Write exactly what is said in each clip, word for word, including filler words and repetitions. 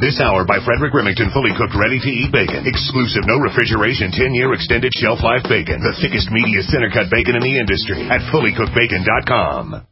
This hour by Frederick Remington, fully cooked, ready-to-eat bacon. Exclusive, no refrigeration, ten-year extended shelf life bacon. The thickest, meatiest, center-cut bacon in the industry at fully cooked bacon dot com.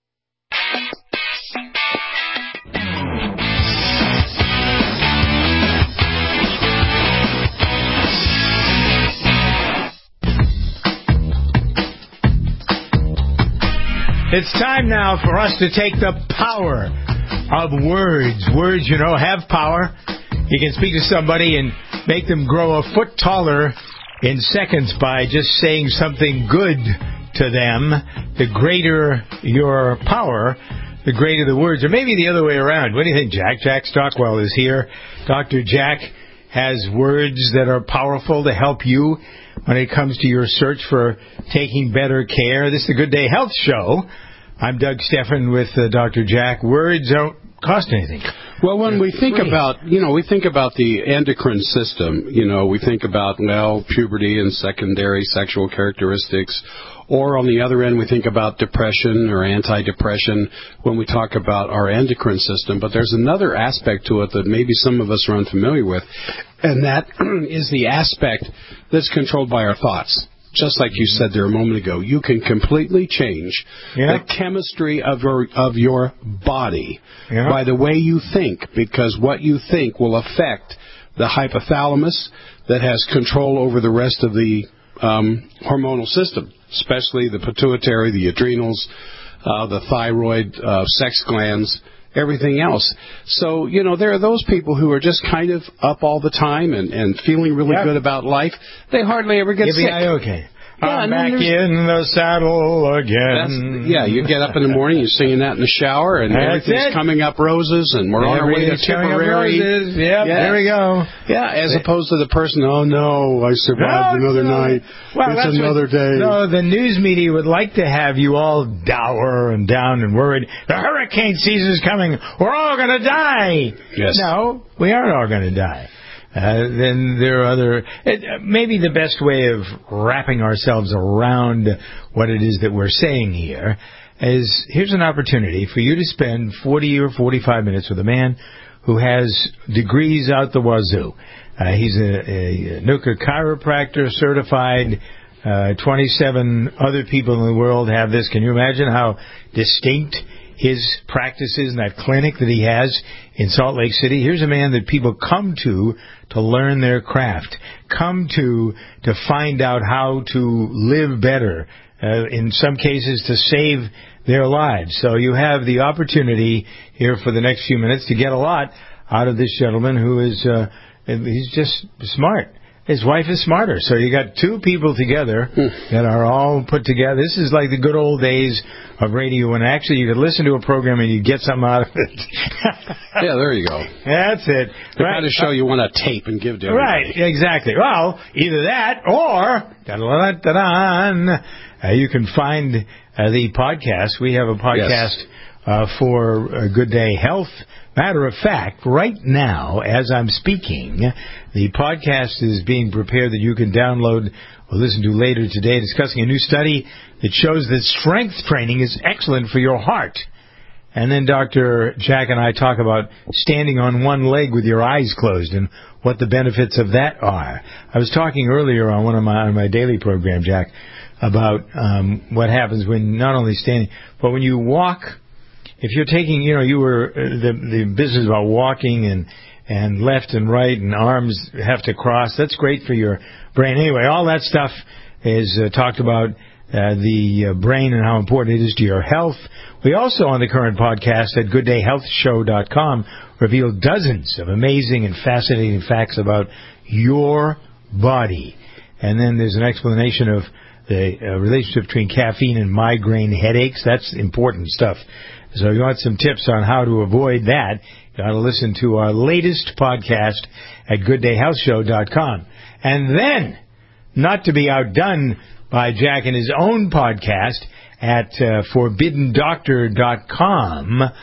It's time now for us to take the power of words. Words, you know, have power. You can speak to somebody and make them grow a foot taller in seconds by just saying something good to them. The greater your power, the greater the words. Or maybe the other way around. What do you think, Jack? Jack Stockwell is here. Doctor Jack has words that are powerful to help you when it comes to your search for taking better care. This is the Good Day Health Show. I'm Doug Steffen with uh, Doctor Jack. Words don't cost anything. Well, when They're we think free. about, you know, we think about the endocrine system, you know, we think about, well, puberty and secondary sexual characteristics. Or on the other end, we think about depression or antidepressant when we talk about our endocrine system. But there's another aspect to it that maybe some of us are unfamiliar with, and that is the aspect that's controlled by our thoughts. Just like you said there a moment ago, you can completely change yeah. the chemistry of your, of your body yeah. by the way you think, because what you think will affect the hypothalamus that has control over the rest of the um, hormonal system, especially the pituitary, the adrenals, uh, the thyroid, uh, sex glands, everything else. So, you know, there are those people who are just kind of up all the time and, and feeling really yep. good about life. They hardly ever get sick. Okay. Yeah, I'm back in the saddle again. Yeah, you get up in the morning, you're singing that in the shower, and That's everything's it. coming up roses, and we're on our way to Tipperary. Yep, yeah. there we go. Yeah, as opposed to the person, oh no, I survived no, another no. night. Well, it's that's another what, day. No, the news media would like to have you all dour and down and worried. The hurricane season's coming. We're all going to die. Yes. No, we aren't all going to die. Uh, then there are other... It, maybe the best way of wrapping ourselves around what it is that we're saying here is, here's an opportunity for you to spend forty or forty-five minutes with a man who has degrees out the wazoo. Uh, he's a, a Nuka chiropractor certified. Uh, twenty-seven other people in the world have this. Can you imagine how distinct his practice is in that clinic that he has in Salt Lake City? Here's a man that people come to to learn their craft, come to to find out how to live better, uh, in some cases to save their lives. So you have the opportunity here for the next few minutes to get a lot out of this gentleman who is, uh, he's just smart. His wife is smarter. So you got two people together that are all put together. This is like the good old days of radio when actually you could listen to a program and you get something out of it. Yeah, there you go. That's it. The right. kind of show you want to tape and give to everybody. Right, exactly. Well, either that or da-da-da-da-da, uh, you can find uh, the podcast. We have a podcast yes. uh, for uh, Good Day Health. Matter of fact, right now, as I'm speaking, the podcast is being prepared that you can download or listen to later today, discussing a new study that shows that strength training is excellent for your heart. And then Doctor Jack and I talk about standing on one leg with your eyes closed and what the benefits of that are. I was talking earlier on one of my on my daily program, Jack, about um, what happens when not only standing, but when you walk. If you're taking, you know, you were uh, the the business about walking and and left and right and arms have to cross. That's great for your brain. Anyway, all that stuff is uh, talked about. Uh, the uh, brain and how important it is to your health. We also, on the current podcast at good day health show dot com, reveal dozens of amazing and fascinating facts about your body. And then there's an explanation of the uh, relationship between caffeine and migraine headaches. That's important stuff. So if you want some tips on how to avoid that, you got to listen to our latest podcast at good day health show dot com. And then, not to be outdone by Jack and his own podcast at uh, forbidden doctor dot com. Uh,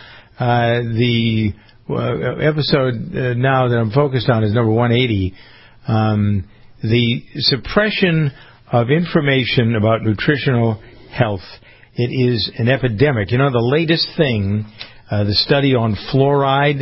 the uh, episode uh, now that I'm focused on is number one eighty. Um, the suppression of information about nutritional health. It is an epidemic. You know, the latest thing, uh, the study on fluoride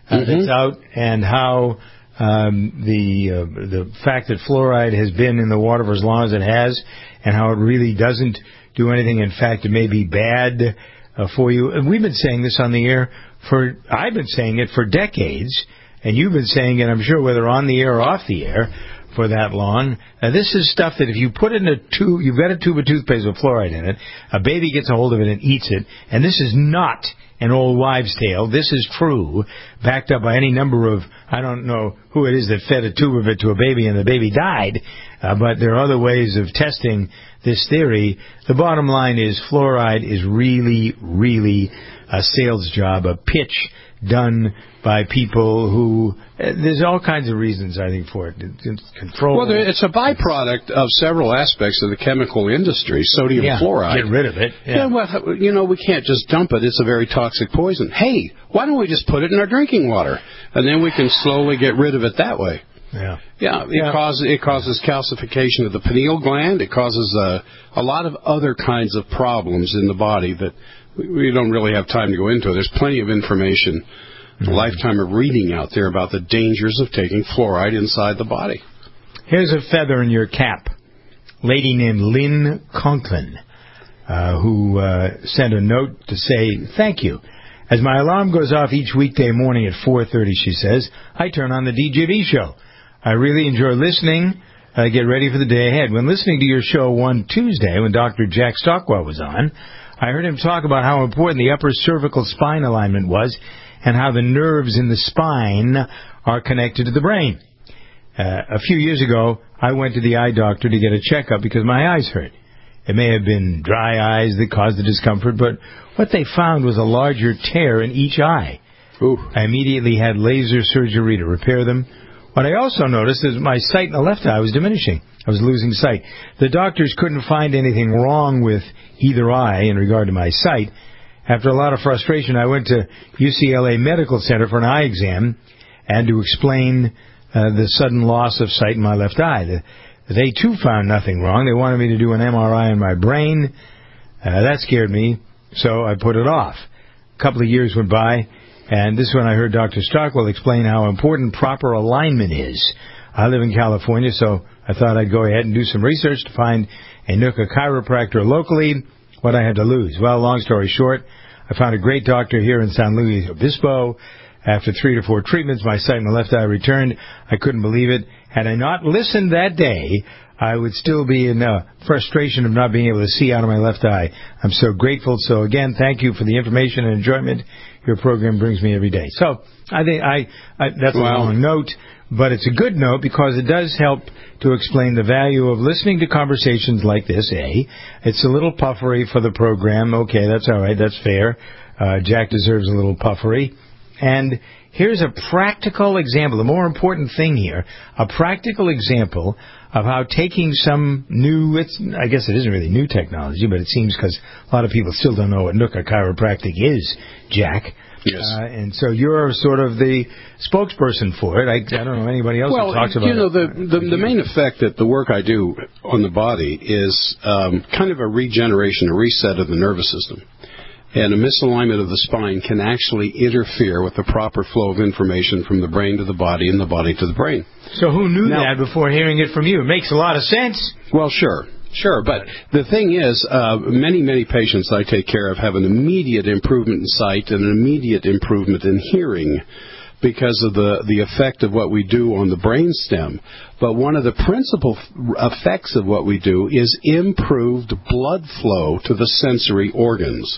uh, mm-hmm. that's out, and how um, the uh, the fact that fluoride has been in the water for as long as it has, and how it really doesn't do anything. In fact, it may be bad uh, for you. And we've been saying this on the air for, I've been saying it for decades, and you've been saying it, I'm sure, whether on the air or off the air, for that long. Uh, this is stuff that if you put in a tube, you've got a tube of toothpaste with fluoride in it, a baby gets a hold of it and eats it, and this is not an old wives' tale. This is true, backed up by any number of, I don't know who it is that fed a tube of it to a baby and the baby died, uh, but there are other ways of testing this theory. The bottom line is fluoride is really, really a sales job, a pitch done by people who, uh, there's all kinds of reasons, I think, for it. It's control. Well, it's a byproduct of several aspects of the chemical industry, sodium yeah, fluoride. Get rid of it. Yeah. yeah, well, you know, we can't just dump it. It's a very toxic poison. Hey, why don't we just put it in our drinking water? And then we can slowly get rid of it that way. Yeah. Yeah, it, yeah. Causes, it causes calcification of the pineal gland. It causes uh, a lot of other kinds of problems in the body that we don't really have time to go into. There's plenty of information, mm-hmm. a lifetime of reading out there about the dangers of taking fluoride inside the body. Here's a feather in your cap. Lady named Lynn Conklin, uh, who uh, sent a note to say, thank you. As my alarm goes off each weekday morning at four thirty, she says, I turn on the D J V show. I really enjoy listening. I get ready for the day ahead. When listening to your show one Tuesday, when Doctor Jack Stockwell was on, I heard him talk about how important the upper cervical spine alignment was and how the nerves in the spine are connected to the brain. Uh, a few years ago, I went to the eye doctor to get a checkup because my eyes hurt. It may have been dry eyes that caused the discomfort, but what they found was a larger tear in each eye. Ooh. I immediately had laser surgery to repair them. What I also noticed is my sight in the left eye was diminishing. I was losing sight. The doctors couldn't find anything wrong with either eye in regard to my sight. After a lot of frustration, I went to U C L A Medical Center for an eye exam and to explain uh, the sudden loss of sight in my left eye. The, they, too, found nothing wrong. They wanted me to do an M R I on my brain. Uh, that scared me, so I put it off. A couple of years went by, and this is when I heard Doctor Stockwell explain how important proper alignment is. I live in California, so I thought I'd go ahead and do some research to find a Nooka chiropractor locally. What I had to lose. Well, long story short, I found a great doctor here in San Luis Obispo. After three to four treatments, my sight in the left eye returned. I couldn't believe it. Had I not listened that day, I would still be in uh, frustration of not being able to see out of my left eye. I'm so grateful. So, again, thank you for the information and enjoyment your program brings me every day. So, I think I, I that's wow. a long note, but it's a good note because it does help to explain the value of listening to conversations like this, A. It's a little puffery for the program. Okay, that's all right. That's fair. Uh, Jack deserves a little puffery. And here's a practical example, the more important thing here, a practical example of how taking some new, it's, I guess it isn't really new technology, but it seems because a lot of people still don't know what Nooka Chiropractic is, Jack. Yes. Uh, and so you're sort of the spokesperson for it. I, I don't know anybody else well, who talks about you know, it. the, the, the main effect that the work I do on the body is um, kind of a regeneration, a reset of the nervous system. And a misalignment of the spine can actually interfere with the proper flow of information from the brain to the body and the body to the brain. So who knew now, that before hearing it from you? It makes a lot of sense. Well, sure. Sure, but the thing is, uh, many, many patients I take care of have an immediate improvement in sight and an immediate improvement in hearing because of the, the effect of what we do on the brainstem. But one of the principal effects of what we do is improved blood flow to the sensory organs,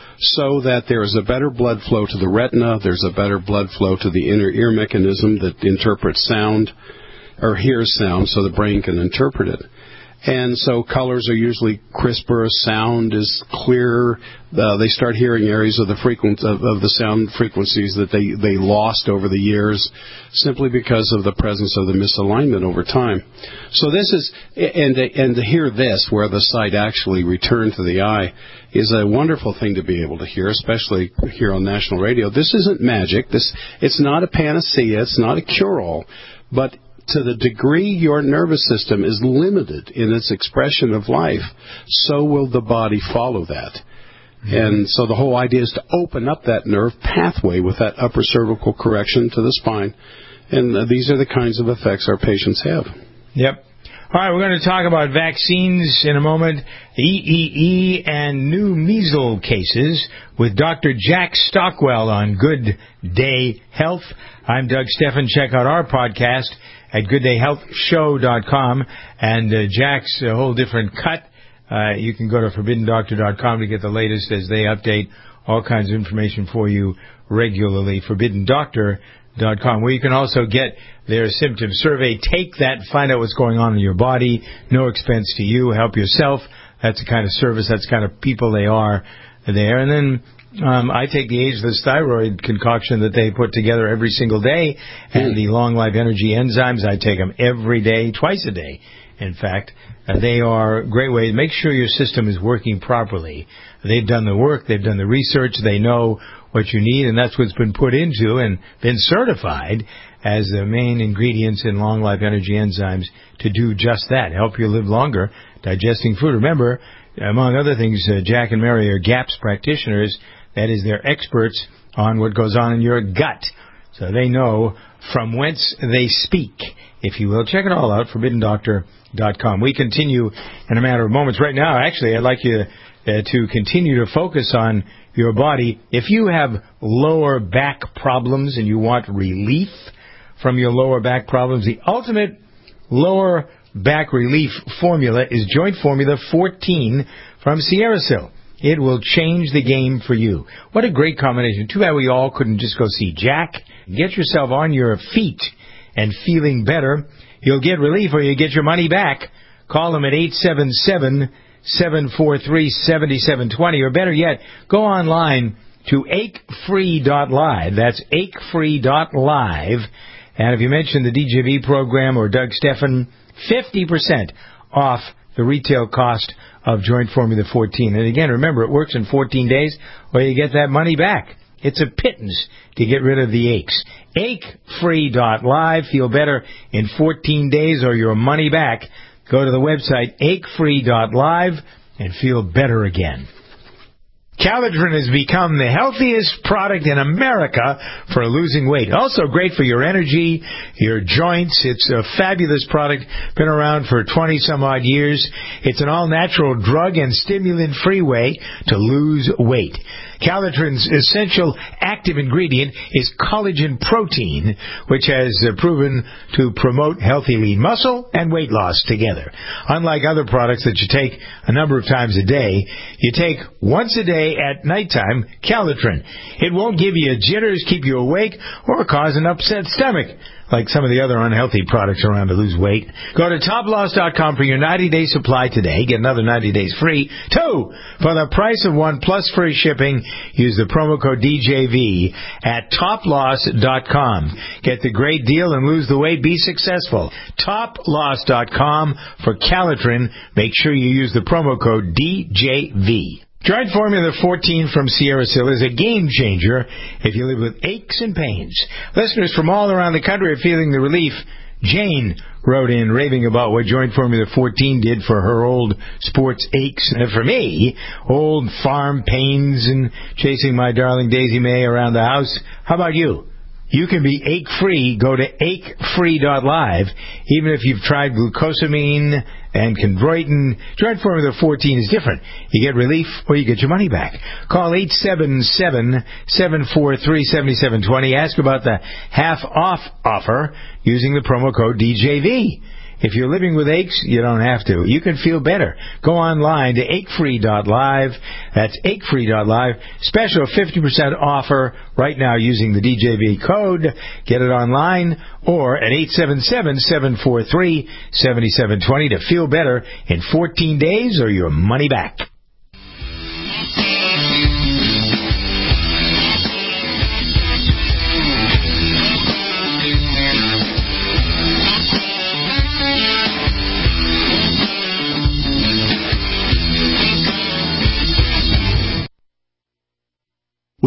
so that there is a better blood flow to the retina, there's a better blood flow to the inner ear mechanism that interprets sound, or hears sound, so the brain can interpret it. And so colors are usually crisper, sound is clearer. Uh, they start hearing areas of the frequent of, of the sound frequencies that they, they lost over the years simply because of the presence of the misalignment over time. So this is, and and to hear this, where the sight actually returned to the eye, is a wonderful thing to be able to hear, especially here on national radio. This isn't magic. This it's not a panacea. It's not a cure-all, but to the degree your nervous system is limited in its expression of life, so will the body follow that. Mm-hmm. And so the whole idea is to open up that nerve pathway with that upper cervical correction to the spine. And uh, these are the kinds of effects our patients have. Yep. All right, we're going to talk about vaccines in a moment, E E E, and new measles cases with Doctor Jack Stockwell on Good Day Health. I'm Doug Steffen. Check out our podcast at good day health show dot com. And uh, Jack's a whole different cut. Uh, you can go to forbidden doctor dot com to get the latest as they update all kinds of information for you regularly. forbidden doctor dot com, where you can also get their symptom survey. Take that, find out what's going on in your body. No expense to you. Help yourself. That's the kind of service, that's the kind of people they are there. And then um, I take the Ageless Thyroid concoction that they put together every single day, and mm. the Long Life Energy enzymes. I take them every day, twice a day. In fact, uh, they are a great way to make sure your system is working properly. They've done the work, they've done the research, they know what you need, and that's what's been put into and been certified as the main ingredients in Long Life Energy enzymes to do just that, help you live longer digesting food. Remember, among other things, uh, Jack and Mary are GAPS practitioners. That is, they're experts on what goes on in your gut. So they know from whence they speak, if you will. Check it all out, forbidden doctor dot com. We continue in a matter of moments. Right now, actually, I'd like you uh, to continue to focus on your body. If you have lower back problems and you want relief from your lower back problems, the ultimate lower back relief formula is Joint Formula fourteen from SierraSil. It will change the game for you. What a great combination. Too bad we all couldn't just go see Jack. Get yourself on your feet and feeling better. You'll get relief or you get your money back. Call them at eight seven seven, seven four three, seven seven two zero, or better yet, go online to ache free dot live. That's ache free dot live. And if you mention the D J V program or Doug Steffen, fifty percent off the retail cost of Joint Formula fourteen. And again, remember, it works in fourteen days, or you get that money back. It's a pittance to get rid of the aches. ache free dot live. Feel better in fourteen days or your money back. Go to the website ache free dot live and feel better again. Calitrin has become the healthiest product in America for losing weight. Also great for your energy, your joints. It's a fabulous product. Been around for twenty some odd years. It's an all-natural drug and stimulant-free way to lose weight. Calitrin's essential active ingredient is collagen protein, which has uh, proven to promote healthy lean muscle and weight loss together. Unlike other products that you take a number of times a day, you take once a day at nighttime Calitrin. It won't give you jitters, keep you awake, or cause an upset stomach, like some of the other unhealthy products around to lose weight. Go to top loss dot com for your ninety-day supply today. Get another ninety days free. Two, for the price of one plus free shipping, use the promo code D J V at top loss dot com. Get the great deal and lose the weight. Be successful. top loss dot com for Calitrin. Make sure you use the promo code D J V. Joint Formula fourteen from SierraSil is a game changer if you live with aches and pains. Listeners from all around the country are feeling the relief. Jane wrote in raving about what Joint Formula fourteen did for her old sports aches. And for me, old farm pains and chasing my darling Daisy May around the house. How about you? You can be ache-free. Go to ache free dot live. Even if you've tried glucosamine and chondroitin, Joint Formula fourteen is different. You get relief or you get your money back. Call eight seven seven, seven four three, seven seven two zero. Ask about the half-off offer using the promo code D J V. If you're living with aches, you don't have to. You can feel better. Go online to ache free dot live. That's ache free dot live. Special fifty percent offer right now using the D J V code. Get it online or at eight seven seven, seven four three, seven seven two zero to feel better in fourteen days or your money back.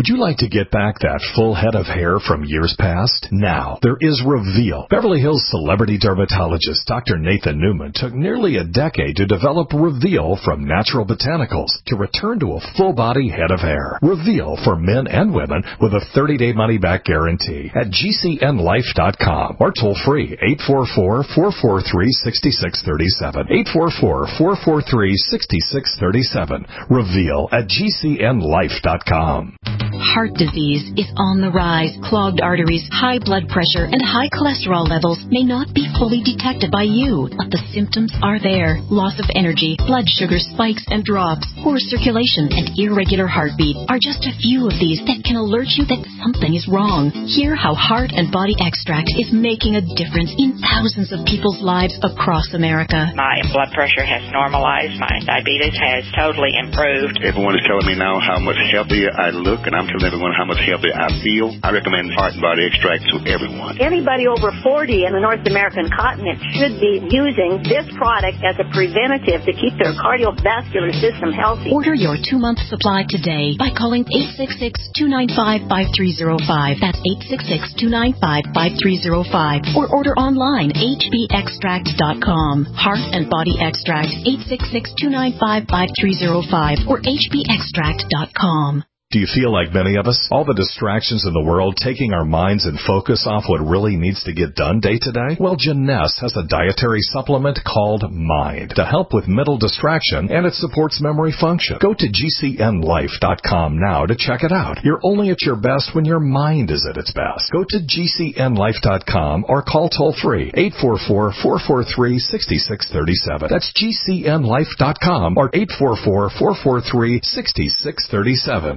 Would you like to get back that full head of hair from years past? Now, there is Reveal. Beverly Hills celebrity dermatologist Doctor Nathan Newman took nearly a decade to develop Reveal from natural botanicals to return to a full-body head of hair. Reveal for men and women with a thirty-day money-back guarantee at G C N life dot com or toll-free eight four four, four four three, six six three seven. eight four four, four four three, six six three seven. Reveal at G C N life dot com. Heart disease is on the rise. Clogged arteries, high blood pressure, and high cholesterol levels may not be fully detected by you, but the symptoms are there. Loss of energy, blood sugar spikes and drops, poor circulation, and irregular heartbeat are just a few of these that can alert you that something is wrong. Hear how Heart and Body Extract is making a difference in thousands of people's lives across America. My blood pressure has normalized. My diabetes has totally improved. Everyone is telling me now how much healthier I look, and I'm telling everyone how much healthier I feel. I recommend Heart and Body Extract to everyone. Anybody over forty in the North American continent should be using this product as a preventative to keep their cardiovascular system healthy. Order your two-month supply today by calling eight six six, two nine five, five three zero five. That's eight six six, two nine five, five three zero five. Or order online, h b extract dot com. Heart and Body Extract, eight six six, two nine five, five three zero five or h b extract dot com. Do you feel like many of us? All the distractions in the world taking our minds and focus off what really needs to get done day to day? Well, Jeunesse has a dietary supplement called Mind to help with mental distraction, and it supports memory function. Go to G C N life dot com now to check it out. You're only at your best when your mind is at its best. Go to G C N life dot com or call toll-free eight four four, four four three, six six three seven. That's G C N life dot com or eight four four, four four three, six six three seven.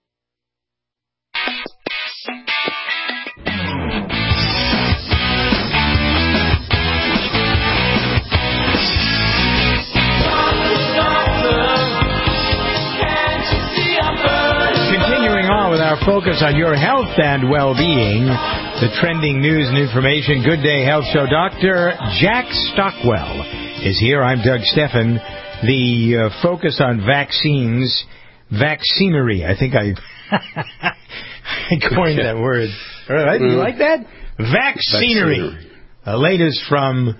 Our focus on your health and well-being, the trending news and information. Good Day Health Show. Doctor Jack Stockwell is here. I'm Doug Steffen. The uh, focus on vaccines, vaccinery. I think I, I coined that word. Right? You like that? Vaccinery. The latest from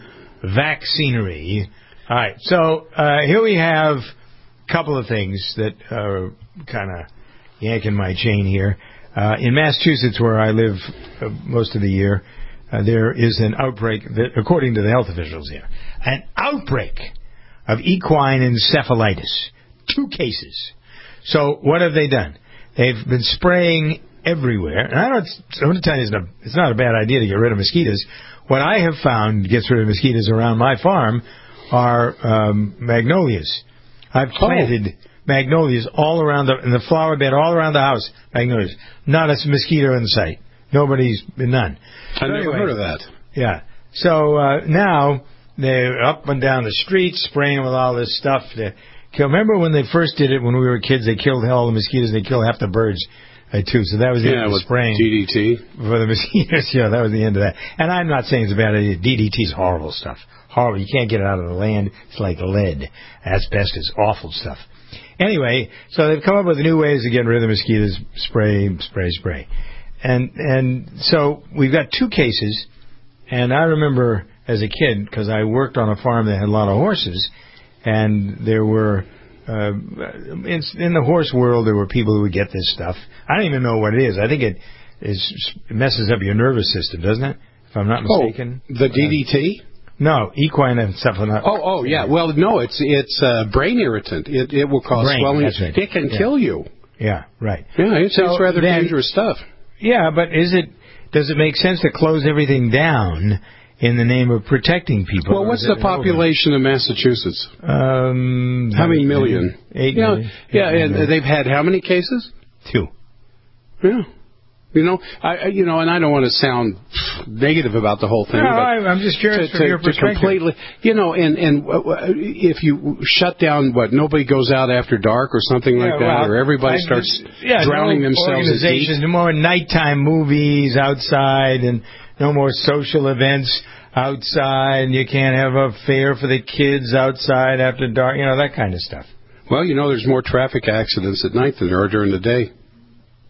Vaccinery. All right. So uh, here we have a couple of things that are kind of yanking my chain here. Uh, in Massachusetts, where I live uh, most of the year, uh, there is an outbreak, that, according to the health officials here, an outbreak of equine encephalitis. Two cases. So what have they done? They've been spraying everywhere. And I don't, I'm going to tell you, it's not, it's not a bad idea to get rid of mosquitoes. What I have found gets rid of mosquitoes around my farm are um, magnolias. I've planted... Oh. Magnolias all around the in the flower bed, all around the house. Magnolias, not a mosquito in sight. Nobody's none. I never anyway, heard of that. Yeah. So uh, now they're up and down the street spraying with all this stuff to kill. Remember when they first did it when we were kids? They killed all the mosquitoes. They killed half the birds uh, too. So that was the yeah, end of with spraying D D T for the mosquitoes. Yeah, that was the end of that. And I'm not saying it's a bad idea. D D T is horrible stuff. Horrible. You can't get it out of the land. It's like lead. Asbestos. Awful stuff. Anyway, so they've come up with new ways of getting rid of the mosquitoes. Spray, spray, spray. And and so we've got two cases. And I remember as a kid, because I worked on a farm that had a lot of horses, and there were, uh, in, in the horse world, there were people who would get this stuff. I don't even know what it is. I think it, is, it messes up your nervous system, doesn't it? If I'm not mistaken. Oh, the D D T? Uh, No, equine encephalitis. Oh, oh, yeah. Well, no, it's it's uh, brain irritant. It it will cause brain, swelling. That's right. It can yeah. kill you. Yeah, right. Yeah, it's, so it's rather then, dangerous stuff. Yeah, but is it? Does it make sense to close everything down in the name of protecting people? Well, what's the population of Massachusetts? Um, how many million? Eight yeah, million. Yeah, Eight and million. they've had how many cases? Two. Yeah. You know, I you know, and I don't want to sound negative about the whole thing. No, but I'm just curious to, from to, your to perspective. completely, you know, and and if you shut down, what, nobody goes out after dark or something yeah, like that, well, or everybody I starts just, yeah, drowning no themselves in organizations, heat. no more nighttime movies outside, and no more social events outside. And you can't have a fair for the kids outside after dark. You know, that kind of stuff. Well, you know, there's more traffic accidents at night than there are during the day.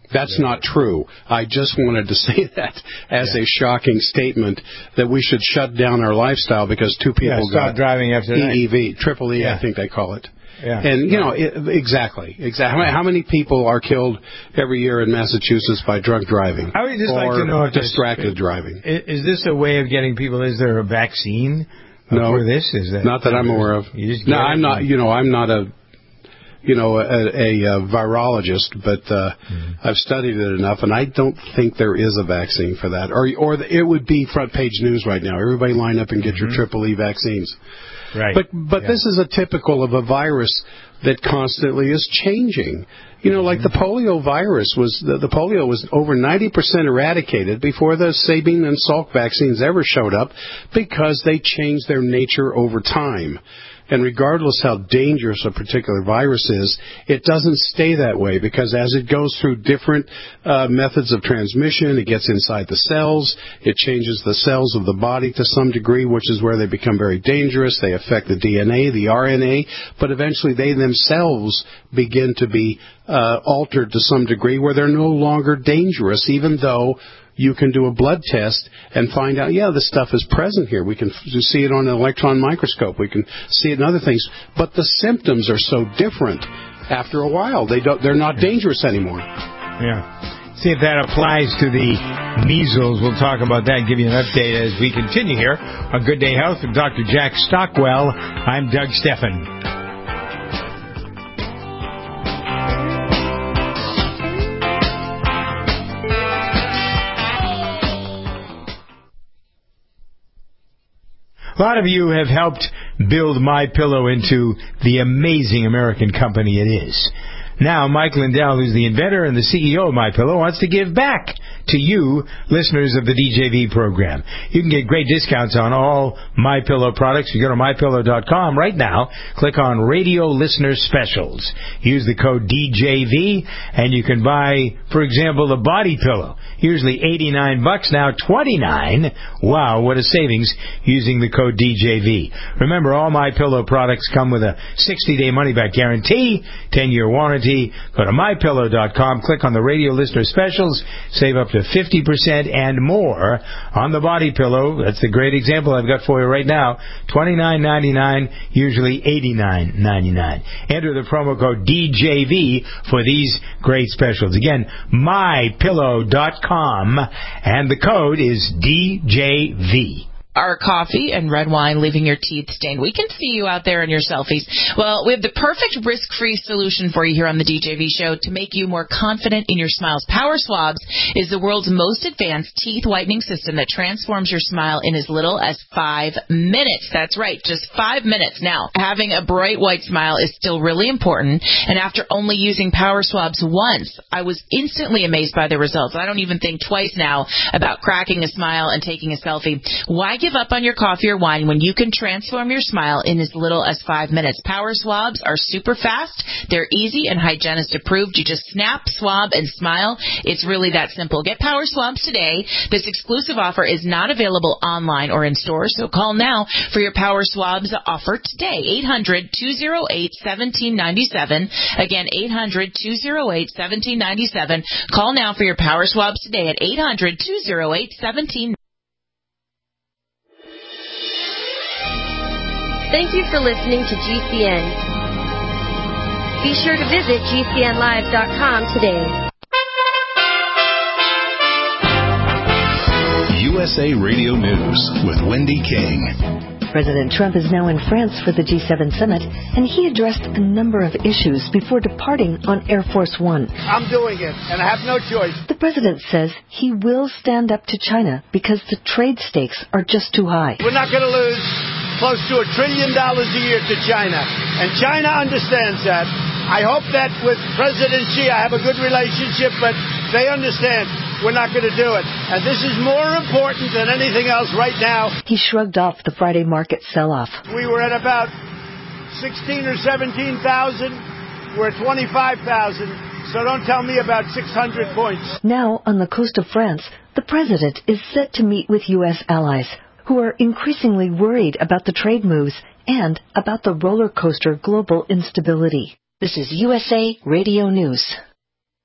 That's not true. I just wanted to say that as yeah. a shocking statement that we should shut down our lifestyle because two people yeah, stop got driving after E E V, triple E, yeah. I think they call it. Yeah. And, you know, it, exactly, exactly. How many people are killed every year in Massachusetts by drunk driving? I would just or like to know if distracted this, driving. Is this a way of getting people, is there a vaccine no, for this? Is that, not that I'm aware of. No, I'm not, you know, I'm not a, you know, a, a, a virologist, but uh, mm-hmm. I've studied it enough, and I don't think there is a vaccine for that. Or, or the, it would be front page news right now. Everybody line up and get mm-hmm. your triple E vaccines. Right. But but yeah. this is a typical of a virus that constantly is changing. You know, like the polio virus was, the, the polio was over ninety percent eradicated before the Sabin and Salk vaccines ever showed up because they changed their nature over time. And regardless how dangerous a particular virus is, it doesn't stay that way because as it goes through different uh, methods of transmission, it gets inside the cells, it changes the cells of the body to some degree, which is where they become very dangerous. They affect the D N A, the R N A, but eventually they themselves begin to be uh, altered to some degree where they're no longer dangerous, even though you can do a blood test and find out, yeah, this stuff is present here. We can f- see it on an electron microscope. We can see it in other things. But the symptoms are so different after a while. They don't, they're not dangerous anymore. Yeah. See if that applies to the measles. We'll talk about that and give you an update as we continue here on Good Day Health with Doctor Jack Stockwell. I'm Doug Steffen. A lot of you have helped build MyPillow into the amazing American company it is. Now, Mike Lindell, who's the inventor and the C E O of MyPillow, wants to give back to you, listeners of the D J V program. You can get great discounts on all MyPillow products. You go to my pillow dot com right now, click on Radio Listener Specials. Use the code D J V, and you can buy, for example, the body pillow. Usually eighty-nine bucks, now twenty-nine. Wow, what a savings using the code D J V. Remember, all MyPillow products come with a sixty-day money-back guarantee, ten-year warranty. Go to my pillow dot com, click on the Radio Listener Specials, save up to fifty percent and more on the body pillow. That's the great example I've got for you right now. twenty-nine ninety-nine, usually eighty-nine ninety-nine. Enter the promo code D J V for these great specials. Again, my pillow dot com, and the code is D J V. Our coffee and red wine leaving your teeth stained. We can see you out there in your selfies. Well, we have the perfect risk-free solution for you here on the D J V show to make you more confident in your smiles. Power Swabs is the world's most advanced teeth whitening system that transforms your smile in as little as five minutes. That's right, just five minutes. Now, having a bright white smile is still really important, and after only using Power Swabs once, I was instantly amazed by the results. I don't even think twice now about cracking a smile and taking a selfie. Why give up on your coffee or wine when you can transform your smile in as little as five minutes? Power Swabs are super fast. They're easy and hygienist approved. You just snap, swab, and smile. It's really that simple. Get Power Swabs today. This exclusive offer is not available online or in stores, so call now for your Power Swabs offer today. eight hundred two oh eight one seven nine seven. Again, eight hundred two oh eight one seven nine seven. Call now for your Power Swabs today at eight hundred two oh eight one seven nine seven. Thank you for listening to G C N. Be sure to visit G C N live dot com today. U S A Radio News with Wendy King. President Trump is now in France for the G seven summit, and he addressed a number of issues before departing on Air Force One. I'm doing it, and I have no choice. The president says he will stand up to China because the trade stakes are just too high. We're not going to lose close to a trillion dollars a year to China, and China understands that. I hope that with President Xi I have a good relationship, but they understand we're not going to do it. And this is more important than anything else right now. He shrugged off the Friday market sell-off. We were at about sixteen or seventeen thousand. We're at twenty-five thousand. So don't tell me about six hundred points. Now, on the coast of France, the president is set to meet with U S allies, who are increasingly worried about the trade moves and about the roller coaster global instability. This is U S A Radio News.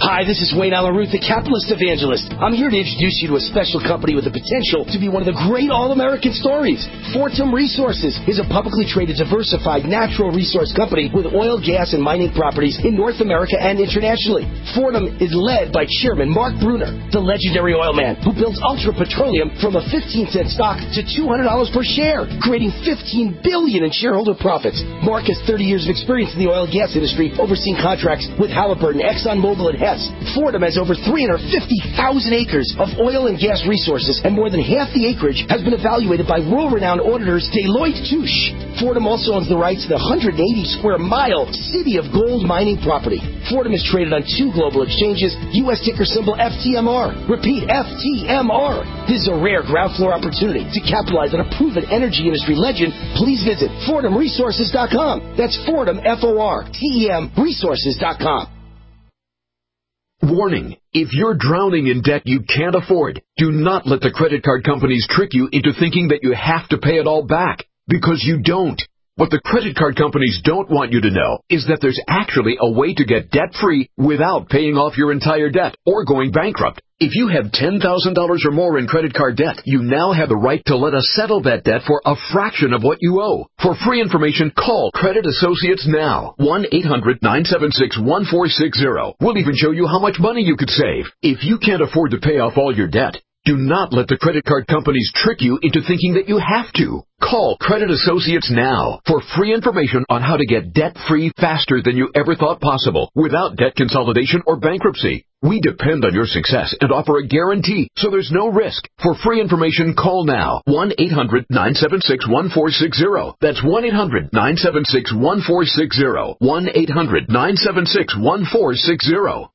Hi, this is Wayne Allen Root, the capitalist evangelist. I'm here to introduce you to a special company with the potential to be one of the great all-American stories. Fortum Resources is a publicly traded, diversified natural resource company with oil, gas, and mining properties in North America and internationally. Fortum is led by Chairman Mark Bruner, the legendary oil man who built Ultra Petroleum from a fifteen cent stock to two hundred dollars per share, creating fifteen billion dollars in shareholder profits. Mark has thirty years of experience in the oil and gas industry, overseeing contracts with Halliburton, ExxonMobil, and Hess. Fortum has over three hundred fifty thousand acres of oil and gas resources, and more than half the acreage has been evaluated by world-renowned auditors Deloitte Touche. Fortum also owns the rights to the one hundred eighty square mile City of Gold mining property. Fortum is traded on two global exchanges, U S ticker symbol F T M R. Repeat, F T M R. This is a rare ground floor opportunity to capitalize on a proven energy industry legend. Please visit Fortum Resources dot com. That's Fortum, F O R T E M, Resources dot com. Warning, if you're drowning in debt you can't afford, do not let the credit card companies trick you into thinking that you have to pay it all back, because you don't. What the credit card companies don't want you to know is that there's actually a way to get debt-free without paying off your entire debt or going bankrupt. If you have ten thousand dollars or more in credit card debt, you now have the right to let us settle that debt for a fraction of what you owe. For free information, call Credit Associates now. one eight hundred nine seven six one four six zero. We'll even show you how much money you could save. If you can't afford to pay off all your debt, do not let the credit card companies trick you into thinking that you have to. Call Credit Associates now for free information on how to get debt-free faster than you ever thought possible without debt consolidation or bankruptcy. We depend on your success and offer a guarantee, so there's no risk. For free information, call now. one eight hundred nine seven six one four six zero. That's one eight hundred nine seven six one four six zero. one eight hundred nine seven six one four six zero.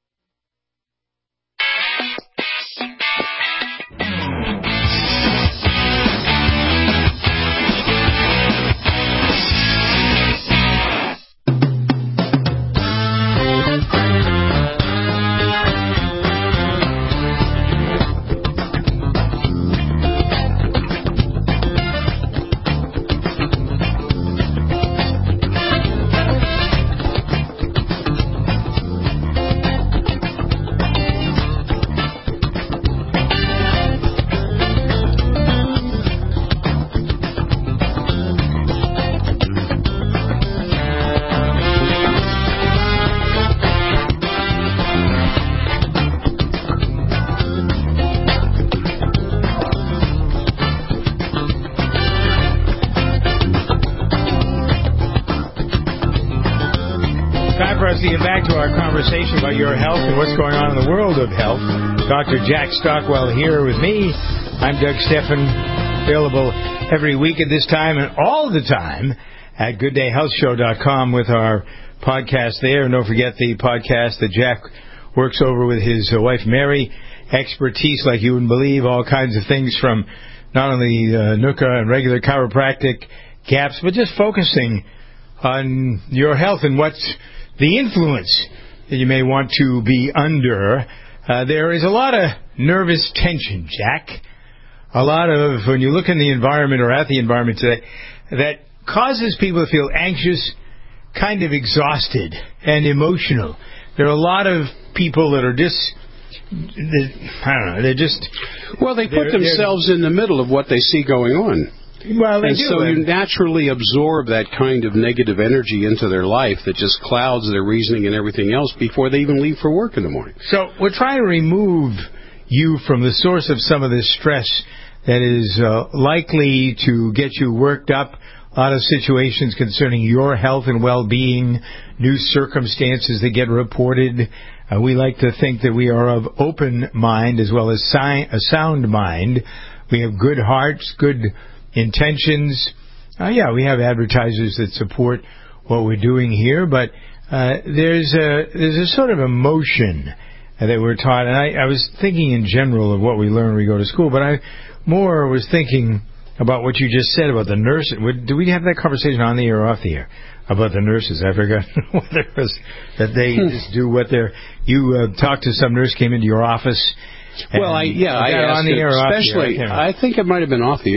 Get back to our conversation about your health and what's going on in the world of health. Doctor Jack Stockwell here with me. I'm Doug Steffen, available every week at this time and all the time at good day health show dot com with our podcast there. And don't forget the podcast that Jack works over with his wife Mary. Expertise like you wouldn't believe, all kinds of things from not only uh, N U C A and regular chiropractic gaps, but just focusing on your health and what's the influence that you may want to be under. Uh, there is a lot of nervous tension, Jack. A lot of, when you look in the environment or at the environment today, that causes people to feel anxious, kind of exhausted, and emotional. There are a lot of people that are just, I don't know, they're just... Well, they put themselves in the middle of what they see going on. Well, they and do. so you naturally absorb that kind of negative energy into their life that just clouds their reasoning and everything else before they even leave for work in the morning. So we're trying to remove you from the source of some of this stress that is uh, likely to get you worked up. A lot of situations concerning your health and well-being, new circumstances that get reported. Uh, we like to think that we are of open mind as well as si- a sound mind. We have good hearts, good intentions. Uh, yeah, we have advertisers that support what we're doing here, but uh, there's a there's a sort of emotion that we're taught. And I, I was thinking in general of what we learn when we go to school, but I more was thinking about what you just said about the nurses. Do we have that conversation on the air or off the air about the nurses? I forgot whether it was that they just do what they're. You uh, talked to some nurse, came into your office. Well, I yeah, I asked on the it, air, especially. Off the air, I, I think it might have been off the air.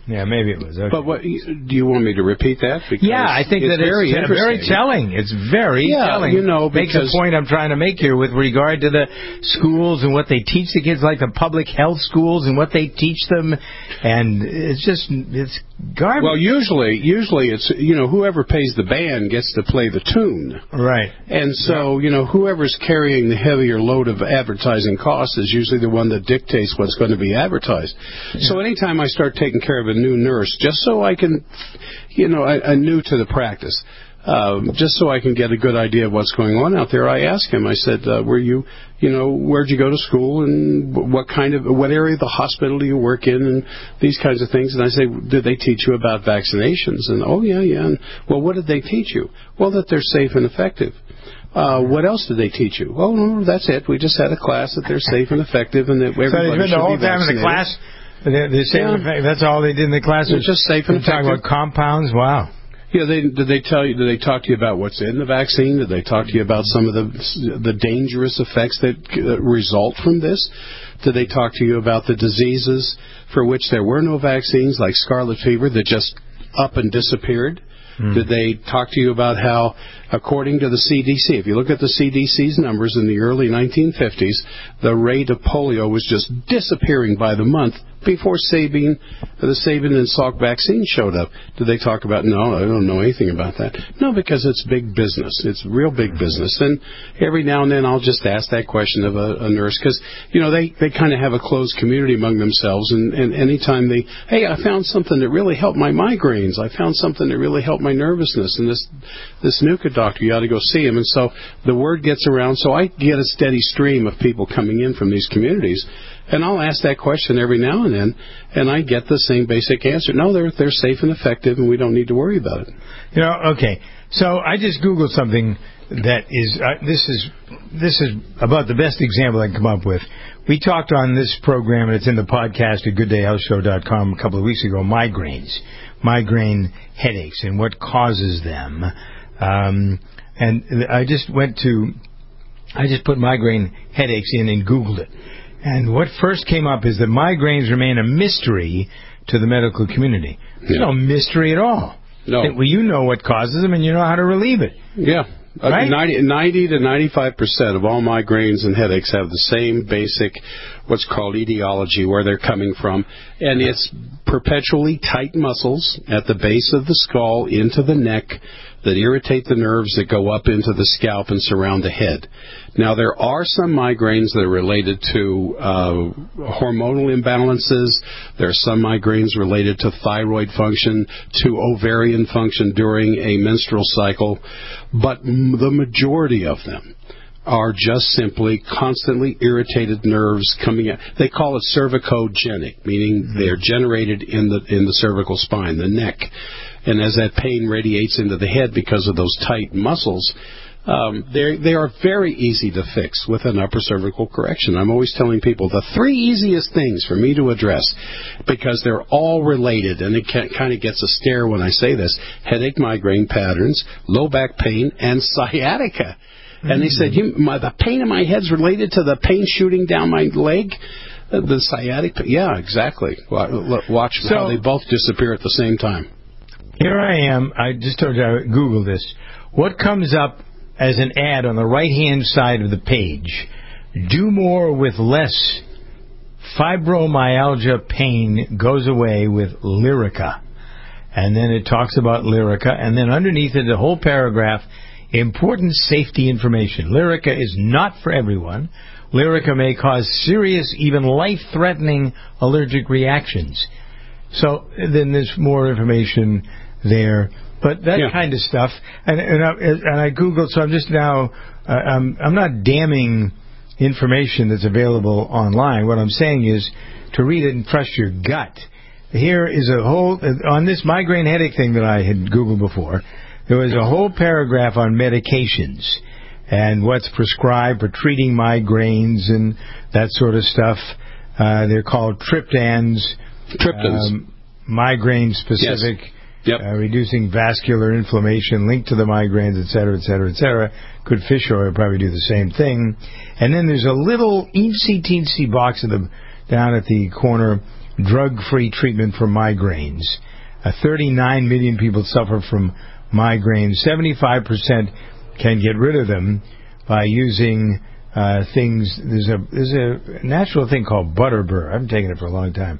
Yeah, maybe it was. Okay. But what do you want me to repeat that? Because yeah, I think it's that very it's interesting. very telling. It's very yeah, telling. You know, makes a point I'm trying to make here with regard to the schools and what they teach the kids, like the public health schools and what they teach them, and it's just it's garbage. Well, usually, usually it's you know whoever pays the band gets to play the tune, right? And so you know whoever's carrying the heavier load of advertising costs is usually the one that dictates what's going to be advertised. Yeah. So anytime I start taking care of a new nurse, just so I can, you know, I, I'm new to the practice. Um, just so I can get a good idea of what's going on out there, I asked him. I said, uh, "Were you, you know, where'd you go to school, and what kind of, what area of the hospital do you work in, and these kinds of things?" And I say, "Did they teach you about vaccinations?" And oh yeah, yeah. And well, what did they teach you? Well, that they're safe and effective. Uh, what else did they teach you? Well, no, that's it. We just had a class that they're safe and effective, and that everybody so they spent should the whole be time vaccinated. in the class. They, they say yeah. That's all they did in the class. It's just safe and effective. Talking about compounds. Wow. Yeah, they, did they tell you? Did they talk to you about what's in the vaccine? Did they talk to you about some of the the dangerous effects that result from this? Did they talk to you about the diseases for which there were no vaccines, like scarlet fever, that just up and disappeared? Mm. Did they talk to you about how, according to the C D C, if you look at the C D C's numbers in the early nineteen fifties, the rate of polio was just disappearing by the month before Sabin, the Sabin and Salk vaccine showed up? Did they talk about, no, I don't know anything about that? No, because it's big business. It's real big business. And every now and then I'll just ask that question of a, a nurse because, you know, they, they kind of have a closed community among themselves. And, and anytime they, hey, I found something that really helped my migraines. I found something that really helped my nervousness. And this, this NUCA doctor, you ought to go see him. And so the word gets around. So I get a steady stream of people coming in from these communities. And I'll ask that question every now and then, and I get the same basic answer. No, they're they're safe and effective, and we don't need to worry about it. You know, okay. So I just Googled something that is uh, this is this is about the best example I can come up with. We talked on this program, and it's in the podcast at good day health show dot com a couple of weeks ago, migraines, migraine headaches, and what causes them. Um, and I just went to, I just put migraine headaches in and Googled it. And what first came up is that migraines remain a mystery to the medical community. There's yeah. no mystery at all. No. Well, you know what causes them, and you know how to relieve it. Yeah. Right? ninety, ninety to ninety-five percent of all migraines and headaches have the same basic, what's called etiology, where they're coming from. And it's perpetually tight muscles at the base of the skull into the neck that irritate the nerves that go up into the scalp and surround the head. Now, there are some migraines that are related to uh, hormonal imbalances. There are some migraines related to thyroid function, to ovarian function during a menstrual cycle. But m- the majority of them are just simply constantly irritated nerves coming out. They call it cervicogenic, meaning mm-hmm. they're generated in the in the cervical spine, the neck. And as that pain radiates into the head because of those tight muscles, um, they they are very easy to fix with an upper cervical correction. I'm always telling people the three easiest things for me to address, because they're all related, and it kind of gets a stare when I say this: headache, migraine patterns, low back pain, and sciatica. Mm-hmm. And they said, you, my, the pain in my head's related to the pain shooting down my leg. The sciatic, yeah, exactly. Watch so, how they both disappear at the same time. Here I am. I just told you I Googled this. What comes up as an ad on the right-hand side of the page? Do more with less. Fibromyalgia pain goes away with Lyrica. And then it talks about Lyrica. And then underneath it, the whole paragraph, important safety information. Lyrica is not for everyone. Lyrica may cause serious, even life-threatening allergic reactions. So then there's more information there, but that yeah. kind of stuff. And, and, I, and I Googled, so I'm just now, uh, I'm, I'm not damning information that's available online. What I'm saying is to read it and trust your gut. Here is a whole, on this migraine headache thing that I had Googled before, there was a whole paragraph on medications and what's prescribed for treating migraines and that sort of stuff. Uh, they're called triptans. Triptans. Um, migraine-specific, yes. Yep. uh, reducing vascular inflammation linked to the migraines, et cetera, et cetera, et cetera. Good fish oil probably do the same thing. And then there's a little eensy-teensy box at the, down at the corner, drug-free treatment for migraines. Uh, thirty-nine million people suffer from migraines. seventy-five percent can get rid of them by using uh, things. There's a there's a natural thing called Butterbur. I haven't taken it for a long time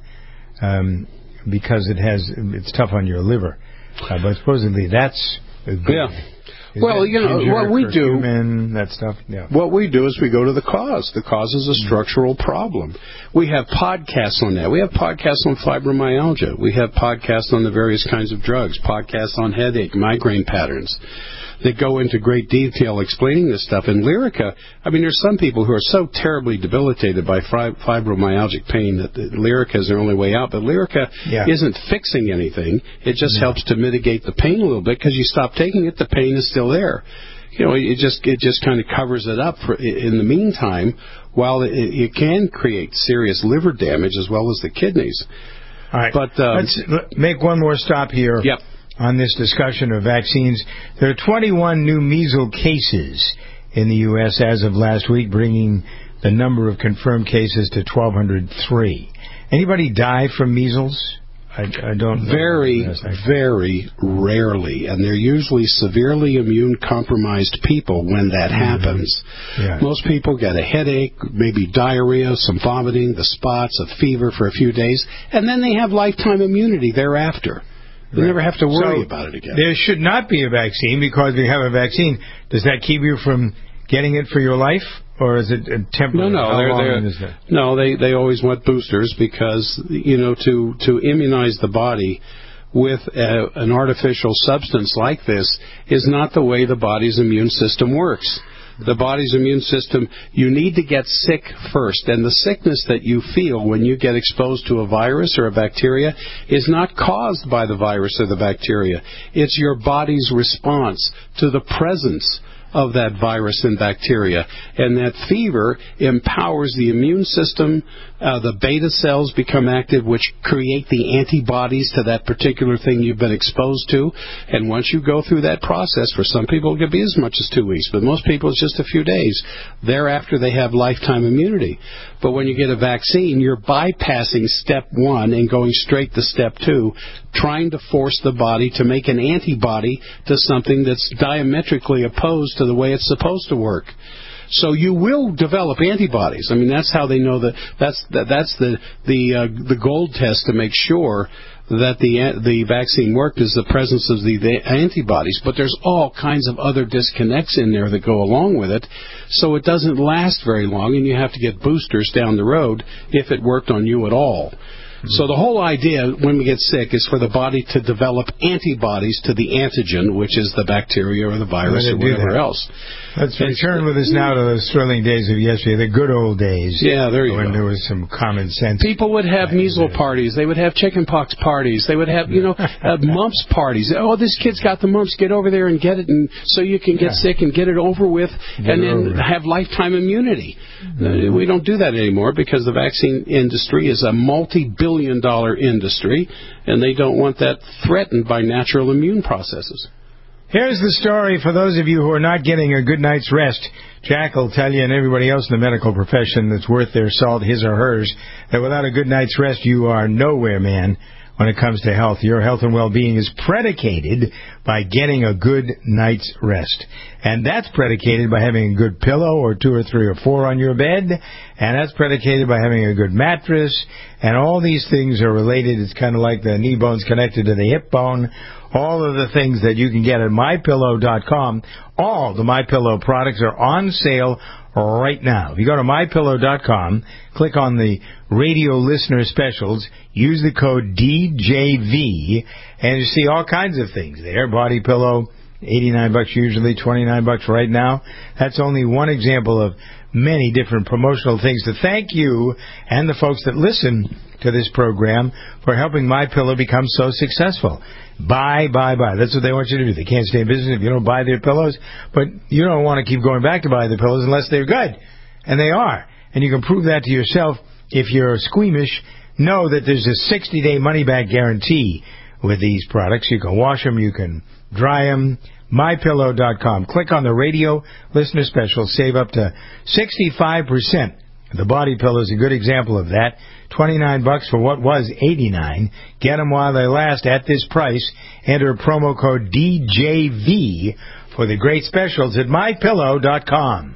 um, because it has it's tough on your liver. Uh, but supposedly that's good. Yeah. Is well, you know, what we do, human, that stuff. Yeah. What we do is we go to the cause. The cause is a structural problem. We have podcasts on that. We have podcasts on fibromyalgia. We have podcasts on the various kinds of drugs, podcasts on headache, migraine patterns that go into great detail explaining this stuff. And Lyrica, I mean, there's some people who are so terribly debilitated by fibromyalgic pain that Lyrica is their only way out. But Lyrica yeah. isn't fixing anything. It just no. helps to mitigate the pain a little bit because you stop taking it, the pain is still there. You know, it just it just kind of covers it up for, in the meantime, while it, it can create serious liver damage as well as the kidneys. All right. But um, let's make one more stop here. Yep. On this discussion of vaccines. There are twenty-one new measles cases in the U S as of last week, bringing the number of confirmed cases to twelve oh three. Anybody die from measles? I, I don't know. Very, very rarely, and they're usually severely immune-compromised people when that mm-hmm. happens. Yeah. Most people get a headache, maybe diarrhea, some vomiting, the spots, a fever for a few days, and then they have lifetime immunity thereafter. You right. never have to worry so about it again. There should not be a vaccine because we have a vaccine. Does that keep you from getting it for your life, or is it a temporary? No, no, How they're, long they're, is that? no. They they always want boosters because you know to to immunize the body with a, an artificial substance like this is not the way the body's immune system works. The body's immune system, you need to get sick first. And the sickness that you feel when you get exposed to a virus or a bacteria is not caused by the virus or the bacteria. It's your body's response to the presence of that virus and bacteria. And that fever empowers the immune system. Uh, the beta cells become active, which create the antibodies to that particular thing you've been exposed to. And once you go through that process, for some people it could be as much as two weeks, but most people it's just a few days. Thereafter, they have lifetime immunity. But when you get a vaccine, you're bypassing step one and going straight to step two, trying to force the body to make an antibody to something that's diametrically opposed to the way it's supposed to work. So you will develop antibodies. I mean, that's how they know that that's that, that's the the uh, the gold test to make sure that the the vaccine worked is the presence of the, the antibodies. But there's all kinds of other disconnects in there that go along with it, so it doesn't last very long, and you have to get boosters down the road if it worked on you at all. So the whole idea when we get sick is for the body to develop antibodies to the antigen, which is the bacteria or the virus or whatever else. Let's return with us now to those thrilling days of yesterday, the good old days. Yeah, there you when go. When there was some common sense. People would have measles parties. They would have chickenpox parties. They would have, you know, uh, mumps parties. Oh, this kid's got the mumps. Get over there and get it, and so you can get yeah. sick and get it over with, get and then have lifetime immunity. Mm-hmm. Uh, we don't do that anymore because the vaccine industry is a multi-billion dollar industry, and they don't want that threatened by natural immune processes. Here's the story for those of you who are not getting a good night's rest. Jack will tell you and everybody else in the medical profession that's worth their salt, his or hers, that without a good night's rest, you are nowhere, man, when it comes to health. Your health and well-being is predicated by getting a good night's rest. And that's predicated by having a good pillow or two or three or four on your bed. And that's predicated by having a good mattress. And all these things are related. It's kind of like the knee bone's connected to the hip bone. All of the things that you can get at my pillow dot com, all the MyPillow products are on sale right now. If you go to my pillow dot com, click on the radio listener specials, use the code D J V, and you see all kinds of things there. Body pillow, eighty-nine bucks usually, twenty-nine bucks right now. That's only one example of many different promotional things to thank you and the folks that listen to this program for helping MyPillow become so successful. Buy, buy, buy. That's what they want you to do. They can't stay in business if you don't buy their pillows, but you don't want to keep going back to buy their pillows unless they're good. And they are. And you can prove that to yourself. If you're squeamish, know that there's a sixty-day money-back guarantee with these products. You can wash them, you can dry them. my pillow dot com. Click on the radio listener special. Save up to sixty-five percent The body pillow is a good example of that. twenty-nine bucks for what was eighty-nine. Get them while they last at this price. Enter promo code D J V for the great specials at my pillow dot com.